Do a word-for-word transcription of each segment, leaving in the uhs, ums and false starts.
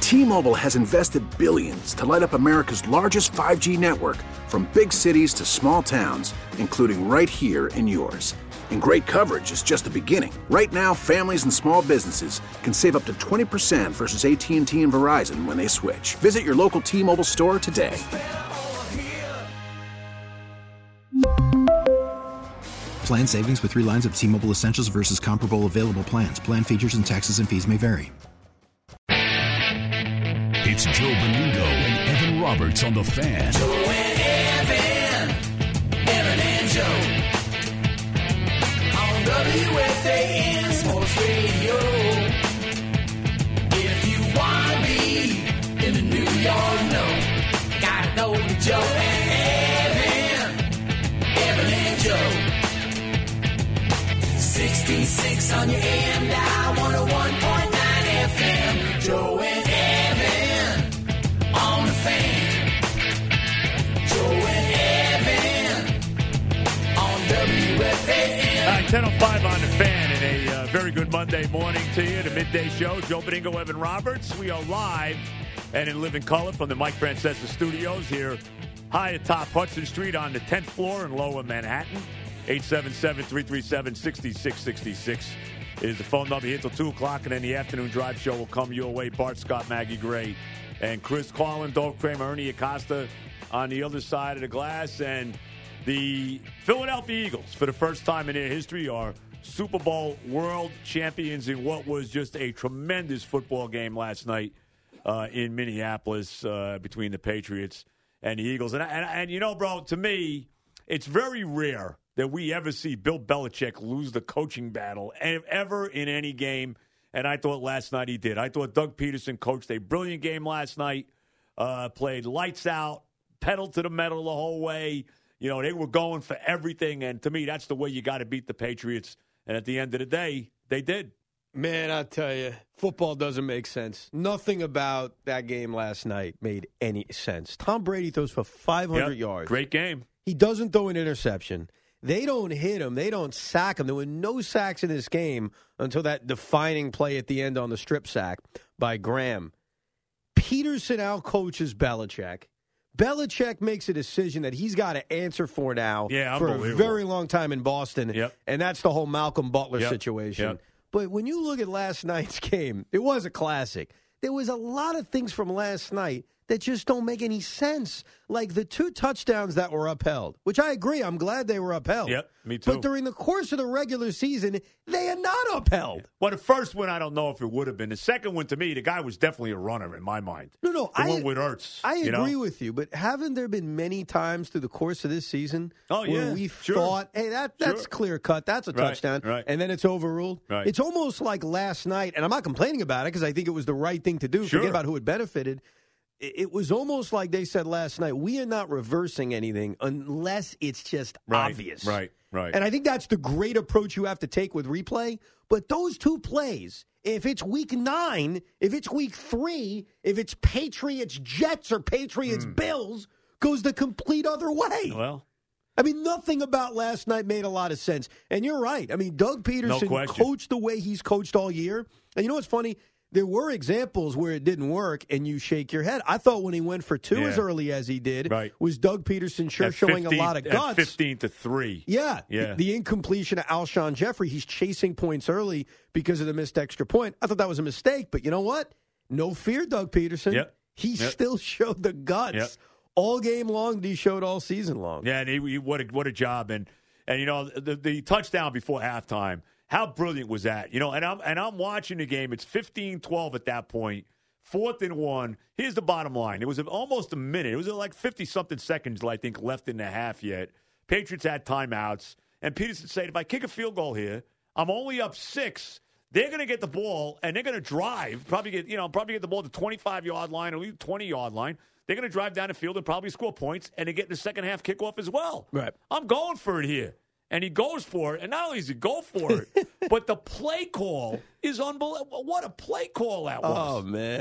T-Mobile has invested billions to light up America's largest five G network, from big cities to small towns, including right here in yours. And great coverage is just the beginning. Right now, families and small businesses can save up to twenty percent versus A T and T and Verizon when they switch. Visit your local T-Mobile store today. Plan savings with three lines of T-Mobile Essentials versus comparable available plans. Plan features and taxes and fees may vary. It's Joe Benigno and Evan Roberts on The Fan. Joe and Evan, Evan and Joe. On W F A N Sports Radio. If you want to be in the New York know, gotta go to Joe and Evan, Evan and Joe. sixty-six on your A M dial, one oh one point nine F M. Joe and Evan on The Fan. Joe and Evan on W F A N. All right, ten oh five on The Fan, and a uh, very good Monday morning to you. The midday show. Joe Benigno, Evan Roberts. We are live and in living color from the Mike Francesa Studios here high atop Hudson Street on the tenth floor in Lower Manhattan. eight seven seven, three three seven, six six six six is the phone number here till two o'clock, and then the afternoon drive show will come your way. Bart Scott, Maggie Gray, and Chris Carlin, Dove Kramer, Ernie Acosta on the other side of the glass. And the Philadelphia Eagles, for the first time in their history, are Super Bowl world champions in what was just a tremendous football game last night uh, in Minneapolis uh, between the Patriots and the Eagles. And, and, and, you know, bro, to me, it's very rare that we ever see Bill Belichick lose the coaching battle ever in any game, and I thought last night he did. I thought Doug Peterson coached a brilliant game last night, uh, played lights out, pedal to the metal the whole way. You know, they were going for everything, and to me, that's the way you got to beat the Patriots. And at the end of the day, they did. Man, I tell you, football doesn't make sense. Nothing about that game last night made any sense. Tom Brady throws for five hundred Yep, yards. great game. He doesn't throw an interception. They don't hit him. They don't sack him. There were no sacks in this game until that defining play at the end on the strip sack by Graham. Peterson out-coaches Belichick. Belichick makes a decision that he's got to answer for now Yeah, for a unbelievable. very long time in Boston, Yep. and that's the whole Malcolm Butler Yep. situation. Yep. But when you look at last night's game, it was a classic. There was a lot of things from last night that just don't make any sense. Like the two touchdowns that were upheld, which I agree, I'm glad they were upheld. Yep, me too. But during the course of the regular season, they are not upheld. Well, the first one, I don't know if it would have been. The second one, to me, the guy was definitely a runner in my mind. No, no, the I, one with Ertz. I you know? agree with you, but haven't there been many times through the course of this season Oh, where yeah, we've sure. thought, hey, that that's Sure. clear cut, that's a Right, touchdown, right. and then it's overruled? Right. It's almost like last night, and I'm not complaining about it because I think it was the right thing to do. Sure. Forget about who it benefited. It was almost like they said last night, we are not reversing anything unless it's just Right, obvious. right, right. And I think that's the great approach you have to take with replay. But those two plays, if it's week nine, if it's week three, if it's Patriots Jets or Patriots Bills, goes the complete other way. Well, I mean, nothing about last night made a lot of sense. And you're right. I mean, Doug Peterson question. coached the way he's coached all year. And you know what's funny? There were examples where it didn't work, and you shake your head. I thought when he went for two Yeah. as early as he did, Right. was Doug Peterson sure at showing a fifteen lot of at guts. fifteen to three. Yeah, Yeah. The, the incompletion of Alshon Jeffrey, he's chasing points early because of the missed extra point. I thought that was a mistake, but you know what? No fear, Doug Peterson. Yep. He Yep. still showed the guts Yep. all game long that he showed all season long. Yeah, and he, he, what a what a job, and and you know the the touchdown before halftime. How brilliant was that? You know, and I'm and I'm watching the game. It's fifteen twelve at that point. Fourth and one. Here's the bottom line. It was almost a minute. It was like fifty-something seconds, I think, left in the half yet. Patriots had timeouts. And Peterson said, if I kick a field goal here, I'm only up six. They're going to get the ball, and they're going to drive, probably get, you know, probably get the ball to the twenty-five-yard line or twenty-yard line. They're going to drive down the field and probably score points, and they get the second-half kickoff as well. Right. I'm going for it here. And he goes for it. And not only does he go for it, but the play call is unbelievable. What a play call that was. Oh, man.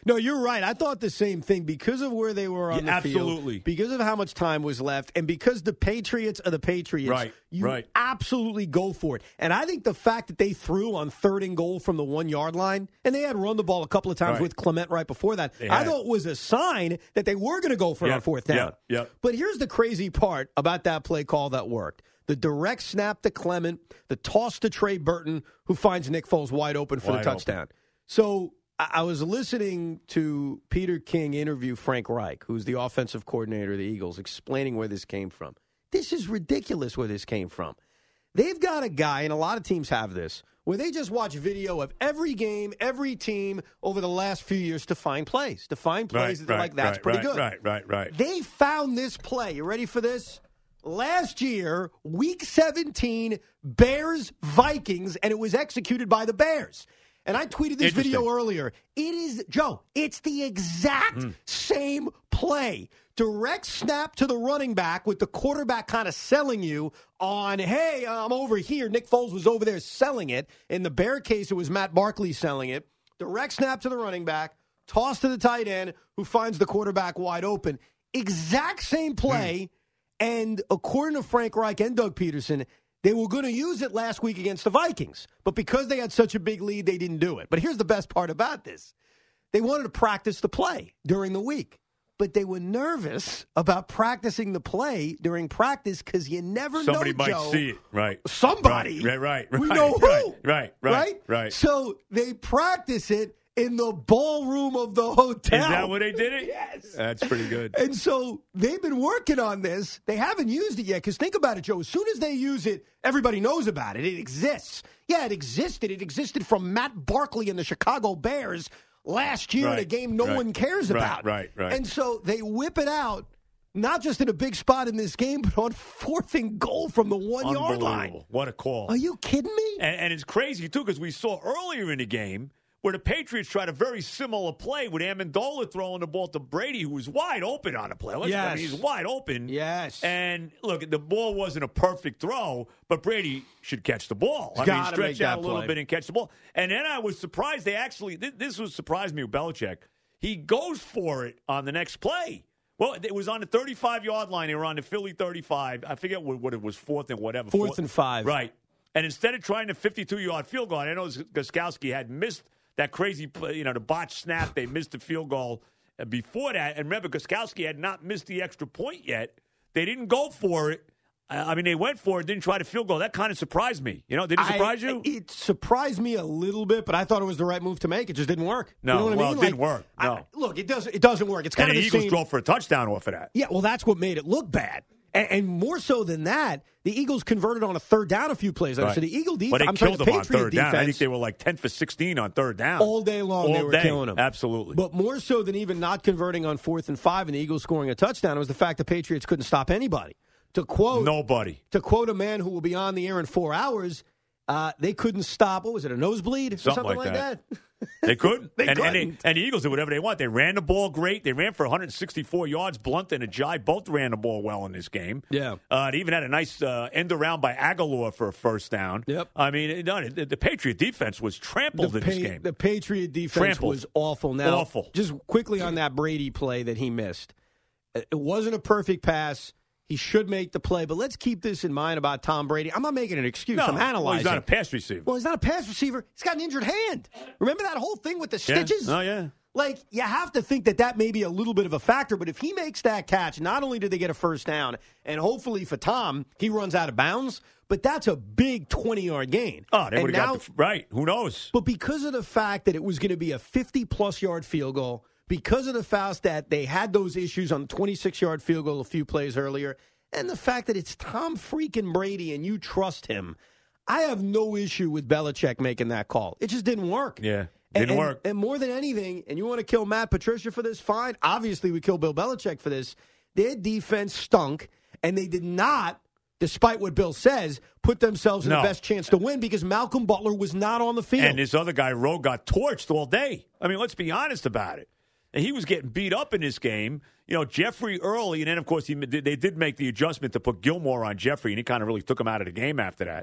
No, you're right. I thought the same thing because of where they were on Yeah, the field. absolutely. Because of how much time was left, and because the Patriots are the Patriots. Right, you right. absolutely go for it. And I think the fact that they threw on third and goal from the one-yard line, and they had run the ball a couple of times Right. with Clement right before that, They I had. thought was a sign that they were going to go for it Yep, on fourth down. yep, yep. But here's the crazy part about that play call that worked. The direct snap to Clement, the toss to Trey Burton, who finds Nick Foles wide open for Wide the touchdown. So I I was listening to Peter King interview Frank Reich, who's the offensive coordinator of the Eagles, explaining where this came from. This is ridiculous where this came from. They've got a guy, and a lot of teams have this, where they just watch video of every game, every team over the last few years to find plays. To find plays Right, that they're right, like, that's right, pretty right, good. Right, right, right. They found this play. You ready for this? Last year, week seventeen, Bears-Vikings, and it was executed by the Bears. And I tweeted this video Interesting. earlier. It is, Joe, it's the exact Mm. same play. Direct snap to the running back with the quarterback kind of selling you on, hey, I'm over here. Nick Foles was over there selling it. In the Bear case, it was Matt Barkley selling it. Direct snap to the running back, toss to the tight end, who finds the quarterback wide open. Exact same play. Mm. And according to Frank Reich and Doug Peterson, they were going to use it last week against the Vikings. But because they had such a big lead, they didn't do it. But here's the best part about this. They wanted to practice the play during the week. But they were nervous about practicing the play during practice because you never Somebody know, might Joe. see it. Right. Somebody. Right, right, right. We right, know who. Right, right, right, Right? right. So they practice it in the ballroom of the hotel. Is that where they did it? Yes. That's pretty good. And so they've been working on this. They haven't used it yet because think about it, Joe. As soon as they use it, everybody knows about it. It exists. Yeah, it existed. It existed from Matt Barkley and the Chicago Bears last year in a Right, game no right, one cares right, about. right, right. And so they whip it out, not just in a big spot in this game, but on fourth and goal from the one-yard line. Unbelievable. What a call. Are you kidding me? And, and it's crazy, too, because we saw earlier in the game where the Patriots tried a very similar play with Amendola throwing the ball to Brady, who was wide open on the play. Let's Yes. I mean, he's wide open. Yes. And, look, the ball wasn't a perfect throw, but Brady should catch the ball. I mean, Gotta stretch make out that a little play. bit and catch the ball. And then I was surprised they actually – this was surprised me with Belichick. He goes for it on the next play. Well, it was on the thirty-five-yard line. They were on the Philly thirty-five. I forget what, what it was, fourth and whatever. Fourth and five. Right. And instead of trying the fifty-two-yard field goal, I know Gostkowski had missed that crazy, play, you know, the botched snap. They missed the field goal before that. And remember, Gostkowski had not missed the extra point yet. They didn't go for it. I mean, they went for it, didn't try to field goal. That kind of surprised me. You know, did it surprise I, you? It surprised me a little bit, but I thought it was the right move to make. It just didn't work. No, you know what well, I mean? it didn't Like, work. No. I, look, it doesn't. It doesn't work. It's kind And of the the Eagles same. drove for a touchdown off of that. Yeah, well, that's what made it look bad. And, and more so than that, the Eagles converted on a third down a few plays later. Right. So the Eagle defense, Well, they I'm sorry, killed the them on Patriot third defense, down. I think they were like ten for sixteen on third down. all day long. All they were day. killing them. Absolutely. But more so than even not converting on fourth and five and the Eagles scoring a touchdown, it was the fact the Patriots couldn't stop anybody. To quote Nobody. To quote a man who will be on the air in four hours, uh, they couldn't stop. What was it? A nosebleed or Something something, like like that. They couldn't. They and, and, couldn't. they, and the Eagles did whatever they want. They ran the ball great. They ran for one hundred sixty-four yards. Blunt and Ajayi both ran the ball well in this game. Yeah. Uh, they even had a nice uh, end around by Aguilar for a first down. Yep. I mean, it, no, the, the Patriot defense was trampled The, in this Pa- game. the Patriot defense Trampled. was awful. Now, Awful. just quickly on that Brady play that he missed. It wasn't a perfect pass. He should make the play, but let's keep this in mind about Tom Brady. I'm not making an excuse. no, I'm analyzing. well, he's not a pass receiver. Well, he's not a pass receiver. He's got an injured hand. Remember that whole thing with the Yeah. stitches? Oh, yeah. Like, you have to think that that may be a little bit of a factor, but if he makes that catch, not only do they get a first down, and hopefully for Tom, he runs out of bounds, but that's a big twenty-yard gain. Oh, they And would have now- got the right. Who knows? But because of the fact that it was going to be a fifty-plus yard field goal, because of the fact that they had those issues on the twenty-six-yard field goal a few plays earlier, and the fact that it's Tom freaking Brady and you trust him, I have no issue with Belichick making that call. It just didn't work. Yeah, And- didn't and, work. And more than anything, and you want to kill Matt Patricia for this, fine. Obviously, we kill Bill Belichick for this. Their defense stunk, and they did not, despite what Bill says, put themselves in No. the best chance to win because Malcolm Butler was not on the field. And this other guy, Rowe, got torched all day. I mean, let's be honest about it. And he was getting beat up in this game. You know, Jeffrey early, and then, of course, he, they did make the adjustment to put Gilmore on Jeffrey, and he kind of really took him out of the game after that.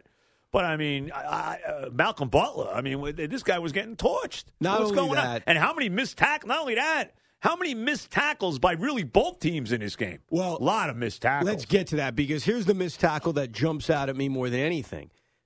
But, I mean, I, I, uh, Malcolm Butler, I mean, this guy was getting torched. Not What's only going that, on? And how many missed tackles? Not only that, how many missed tackles by really both teams in this game? Well, a lot of missed tackles. Let's get to that because here's the missed tackle that jumps out at me more than anything.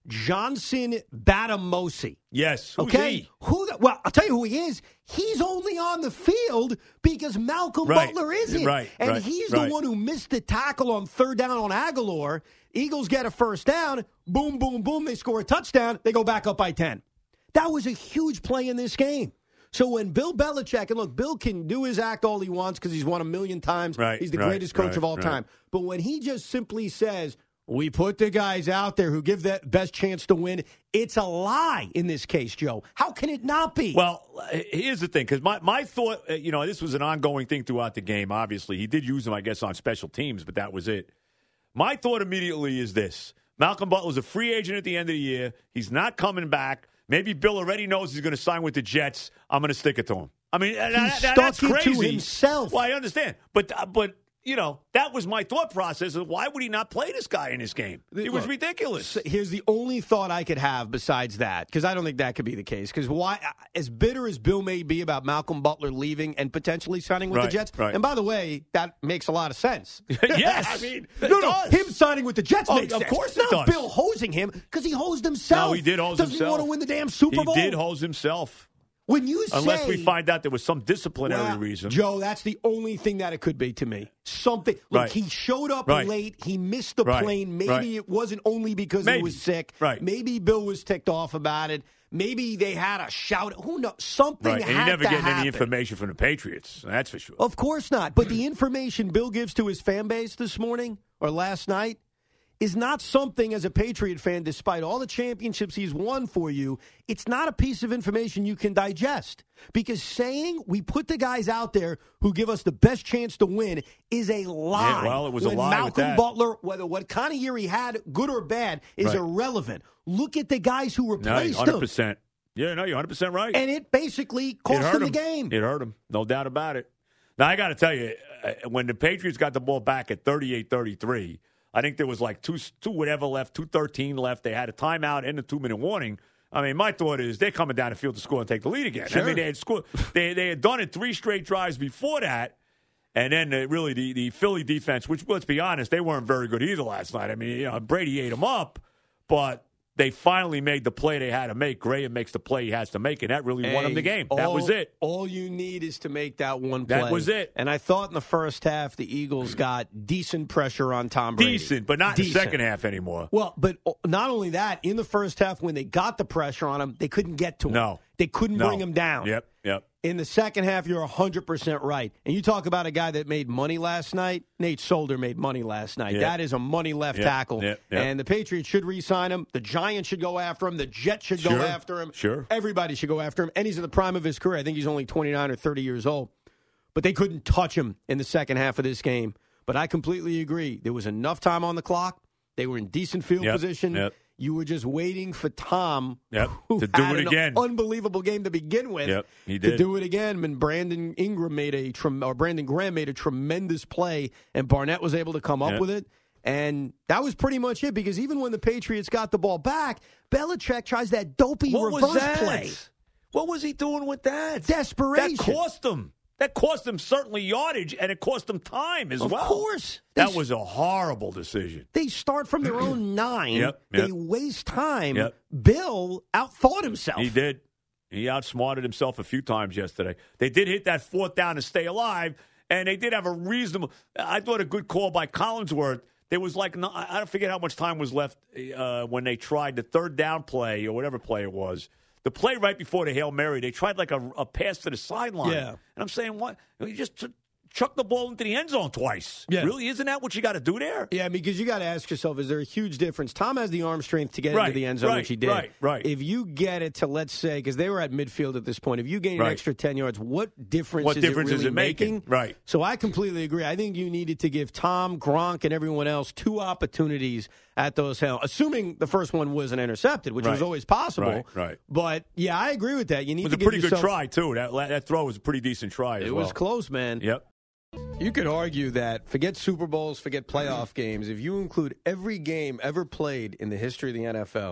Johnson Batamosi. Yes. Who's okay. he? Who? The, well, I'll tell you who he is. He's only on the field because Malcolm Right. Butler isn't. Right, and right, he's right. the one who missed the tackle on third down on Aguilar. Eagles get a first down. Boom, boom, boom. They score a touchdown. They go back up by ten. That was a huge play in this game. So when Bill Belichick, and look, Bill can do his act all he wants because he's won a million times. Right, he's the right, greatest coach right, of all right. time. But when he just simply says, we put the guys out there who give that best chance to win, it's a lie in this case, Joe. How can it not be? Well, here's the thing, because my, my thought, uh, you know, this was an ongoing thing throughout the game, obviously. He did use them, I guess, on special teams, but that was it. My thought immediately is this. Malcolm Butler's a free agent at the end of the year. He's not coming back. Maybe Bill already knows he's going to sign with the Jets. I'm going to stick it to him. I mean, that, that, stuck that's it crazy. to himself. Well, I understand. But, uh, but you know, that was my thought process. Of why would he not play this guy in this game? It was Look, ridiculous. So here's the only thought I could have besides that, because I don't think that could be the case. Because why, as bitter as Bill may be about Malcolm Butler leaving and potentially signing with Right, the Jets, right. and by the way, that makes a lot of sense. Yes, I mean, it no, no, does. him signing with the Jets Oh, makes of sense. course it Not does. Bill hosing him because he hosed himself. No, he did hose Doesn't himself. he want to win the damn Super Bowl? He did hose himself. When you Unless say, we find out there was some disciplinary well, reason. Joe, that's the only thing that it could be to me. Something. Look, Right. he showed up Right. late. He missed the Right. plane. Maybe Right. it wasn't only because Maybe. he was sick. Right. Maybe Bill was ticked off about it. Maybe they had a shout. Who knows? Something Right, and had you never to getting happen. any information from the Patriots. That's for sure. Of course not. But the information Bill gives to his fan base this morning or last night is not something, as a Patriot fan, despite all the championships he's won for you, it's not a piece of information you can digest. Because saying we put the guys out there who give us the best chance to win is a lie. Yeah, well, it was a when lie with Malcolm that. Butler, whether what kind of year he had, good or bad, is Right. irrelevant. Look at the guys who No, replaced one hundred him. percent. Yeah, no, you're one hundred percent right. And it basically it cost hurt him the game. It hurt him. No doubt about it. Now, I got to tell you, uh, when the Patriots got the ball back at thirty-eight thirty-three, I think there was like two, two whatever left, two thirteen left. They had a timeout and a two-minute warning. I mean, my thought is they're coming down the field to score and take the lead again. I Sure. mean, they had scored. They, they had done it three straight drives before that. And then uh, really the, the Philly defense, which, let's be honest, they weren't very good either last night. I mean, you know, Brady ate them up, but they finally made the play they had to make. Graham makes the play he has to make, and that really won him the game. Hey, That all- was it. All you need is to make that one play. That was it. And I thought in the first half the Eagles got decent pressure on Tom Brady. Decent, but not in Decent. the second half anymore. Well, but not only that, in the first half when they got the pressure on him, they couldn't get to him. No. They couldn't No. bring him down. Yep, yep. In the second half, you're one hundred percent right. And you talk about a guy that made money last night. Nate Solder made money last night. Yep. That is a money left Yep, tackle. yep, yep. And the Patriots should re-sign him. The Giants should go after him. The Jets should go Sure, after him. sure. Everybody should go after him. And he's in the prime of his career. I think he's only twenty-nine or thirty years old. But they couldn't touch him in the second half of this game. But I completely agree. There was enough time on the clock. They were in decent field Yep, position. yep. You were just waiting for Tom Yep, who to do had it an again. unbelievable game to begin with. Yep, he To did. do it again. And Brandon Ingram made a trem- or Brandon Graham made a tremendous play, and Barnett was able to come up Yep. with it. And that was pretty much it, because even when the Patriots got the ball back, Belichick tries that dopey What reverse was that? play. What was he doing with that? Desperation. That cost him. That cost him certainly yardage, and it cost him time as Of well. course. That They- was a horrible decision. They start from their own nine. Yep, yep. They waste time. Yep. Bill outthought himself. He did. He outsmarted himself a few times yesterday. They did hit that fourth down to stay alive, and they did have a reasonable – I thought a good call by Collinsworth. There was like – I don't forget how much time was left uh, when they tried the third down play or whatever play it was. The play right before the Hail Mary, they tried like a, a pass to the sideline. Yeah. And I'm saying, what? You just t- chucked the ball into the end zone twice. Yeah. Really? Isn't that what you got to do there? Yeah, because you got to ask yourself, is there a huge difference? Tom has the arm strength to get Right, into the end zone, right, which he did. right, right. If you get it to, let's say, because they were at midfield at this point, if you gain an Right. extra ten yards, what difference What is difference it is really it making? Right. So I completely agree. I think you needed to give Tom, Gronk, and everyone else two opportunities at those hell, assuming the first one wasn't intercepted, which was Right. always possible. Right, right. But, yeah, I agree with that. You need It was to a give pretty good yourself- try, too. That, that throw was a pretty decent try as It well. was close, man. Yep. You could argue that forget Super Bowls, forget playoff games. If you include every game ever played in the history of the N F L,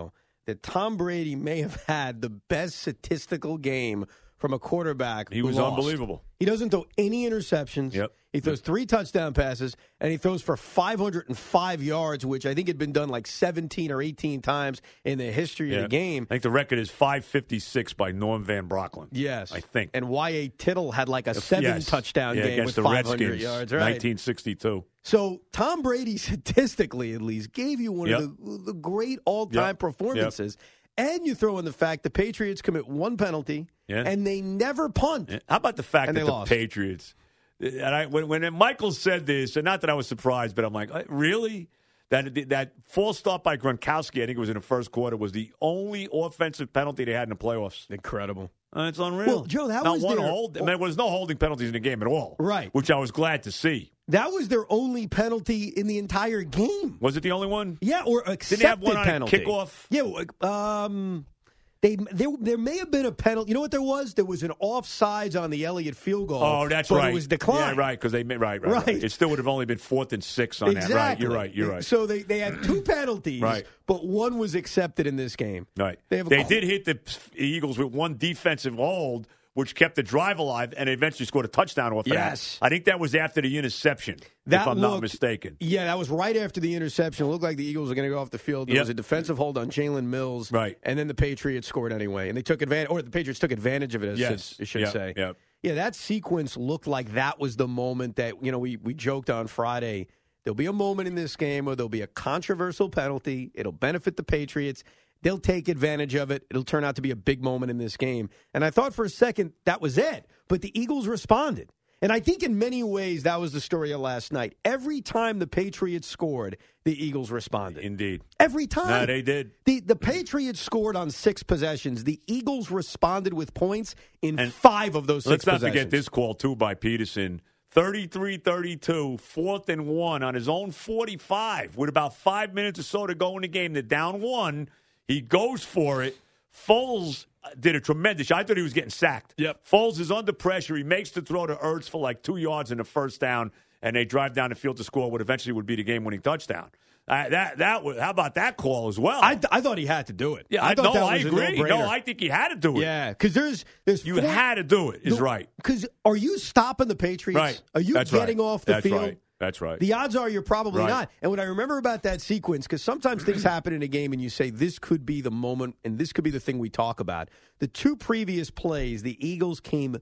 that Tom Brady may have had the best statistical game from a quarterback. He who was lost. unbelievable. He doesn't throw any interceptions. Yep. He throws three touchdown passes, and he throws for five hundred five yards, which I think had been done like seventeen or eighteen times in the history Yeah. of the game. I think the record is five fifty-six by Norm Van Brocklin. Yes. I think. And Y A. Tittle had like a seven Yes. touchdown yeah, game against with the five hundred Redskins, yards. Right. nineteen sixty-two. So Tom Brady, statistically at least, gave you one Yep. of the, the great all-time Yep. performances. And you throw in the fact the Patriots commit one penalty, Yeah. and they never punt. Yeah. How about the fact And that they the lost. Patriots, and I, when, when Michael said this, and not that I was surprised, but I'm like, really? That that false start by Gronkowski, I think it was in the first quarter, was the only offensive penalty they had in the playoffs. Incredible. Uh, it's unreal. Well, Joe, that Not was one their- hold. I mean, there was no holding penalties in the game at all. Right. Which I was glad to see. That was their only penalty in the entire game. Was it the only one? Yeah, or accepted Didn't they have one on a penalty. kickoff? Yeah, um, they there there may have been a penalty. You know what there was? There was an offsides on the Elliott field goal. Oh, that's but right. it was declined. Yeah, right, because they right, right, right, Right. right. It still would have only been fourth and six on Exactly. that. Right, you're right. You're right. So they, they had two penalties, Right. but one was accepted in this game. Right. They, have a They qu- did hit the Eagles with one defensive hold, which kept the drive alive, and eventually scored a touchdown off of Yes. that. I think that was after the interception, That if I'm not looked- mistaken. Yeah, that was right after the interception. It looked like the Eagles were going to go off the field. There Yep. was a defensive hold on Jalen Mills. Right. And then the Patriots scored anyway. And they took advantage, or the Patriots took advantage of it, as Yes. I should Yep. say. Yep. Yeah, that sequence looked like that was the moment that, you know, we, we joked on Friday. There'll be a moment in this game where there'll be a controversial penalty. It'll benefit the Patriots. They'll take advantage of it. It'll turn out to be a big moment in this game. And I thought for a second that was it. But the Eagles responded. And I think in many ways that was the story of last night. Every time the Patriots scored, the Eagles responded. Indeed. Every time. No, they did. The the Patriots scored on six possessions. The Eagles responded with points in And five of those six Let's not possessions. forget this call, too, by Peterson. thirty-three thirty-two, fourth and one on his own forty-five with about five minutes or so to go in the game. They're down one. He goes for it. Foles did a tremendous job. I thought he was getting sacked. Yep. Foles is under pressure. He makes the throw to Ertz for like two yards in the first down, and they drive down the field to score what eventually would be the game-winning touchdown. Uh, that that was, how about that call as well? I, I thought he had to do it. yeah, I I, thought no, that I was a agree. no-brainer. No, I think he had to do it. Yeah, because there's there's You four, had to do it, is right. Because are you stopping the Patriots? Right. Are you That's getting right. off the That's field? Right. That's right. The odds are you're probably Right. not. And what I remember about that sequence, because sometimes things happen in a game and you say, this could be the moment and this could be the thing we talk about. The two previous plays, the Eagles came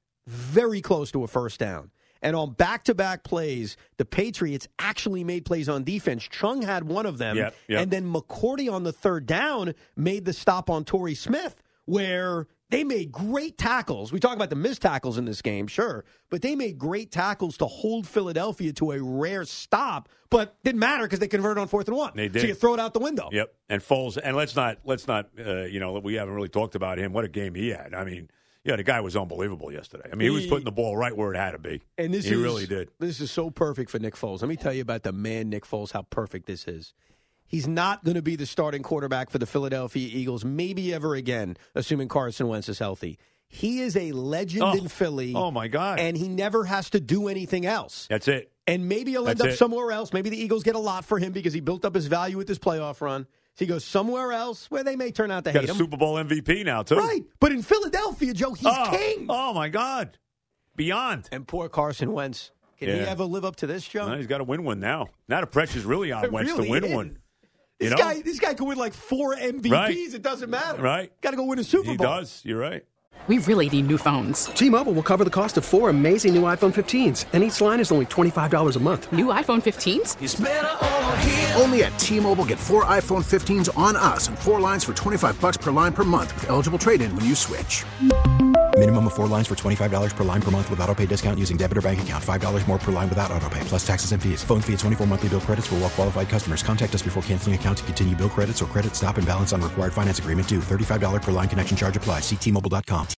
very close to a first down. And on back-to-back plays, the Patriots actually made plays on defense. Chung had one of them. Yep, yep. And then McCourty on the third down made the stop on Torrey Smith, where they made great tackles. We talk about the missed tackles in this game, sure. But they made great tackles to hold Philadelphia to a rare stop. But didn't matter because they converted on fourth and one. They did. So you throw it out the window. Yep. And Foles, and let's not, let's not, uh, you know, we haven't really talked about him. What a game he had. I mean, yeah, the guy was unbelievable yesterday. I mean, he, was He- putting the ball right where it had to be. And this he is, really did. This is so perfect for Nick Foles. Let me tell you about the man Nick Foles, how perfect this is. He's not going to be the starting quarterback for the Philadelphia Eagles, maybe ever again, assuming Carson Wentz is healthy. He is a legend Oh. in Philly. Oh, my God. And he never has to do anything else. That's it. And maybe he'll end That's up it. somewhere else. Maybe the Eagles get a lot for him because he built up his value with this playoff run. So he goes somewhere else where they may turn out to Got hate a him. Super Bowl M V P now, too. Right. But in Philadelphia, Joe, he's oh. king. Oh, my God. Beyond. And poor Carson Wentz. Can he Yeah. ever live up to this, Joe? No, he's got to win one now. Now the pressure's really on It Wentz really to win is. one. This You know? guy, this guy could win like four M V Ps. Right. It doesn't matter. Right. Got to go win a Super He Bowl. does. You're right. We really need new phones. T-Mobile will cover the cost of four amazing new iPhone fifteens, and each line is only twenty-five dollars a month. New iPhone fifteens? It's better over here. Only at T-Mobile, get four iPhone fifteens on us and four lines for twenty-five bucks per line per month with eligible trade-in when you switch. Minimum of four lines for twenty-five dollars per line per month with autopay discount using debit or bank account. five dollars more per line without autopay, plus taxes and fees. Phone fee at twenty-four monthly bill credits for well-qualified customers. Contact us before canceling account to continue bill credits or credit stop and balance on required finance agreement due. thirty-five dollars per line connection charge applies. See T Mobile dot com.